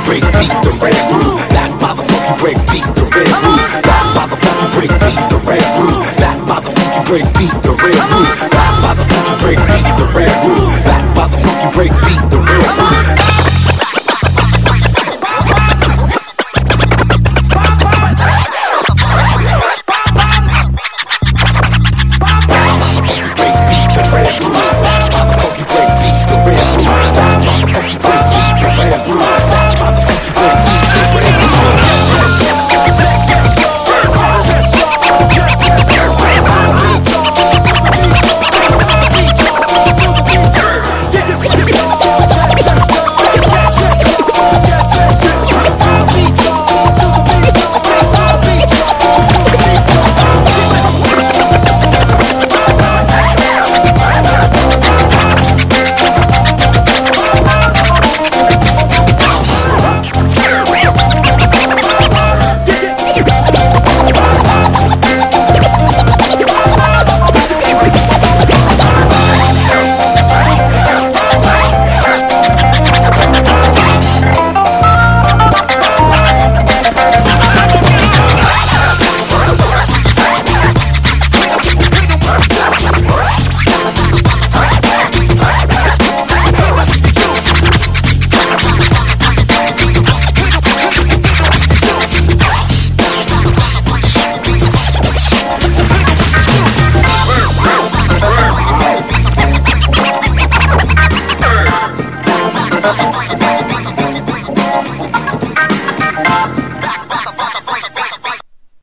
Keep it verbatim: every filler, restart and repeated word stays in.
break beat, the red groove. That motherfucking break beat, the red groove. That motherfucking break beat, the red groove. That motherfucking break beat, the red groove. That motherfucking break beat, the red groove. That motherfucking break beat, the red groove.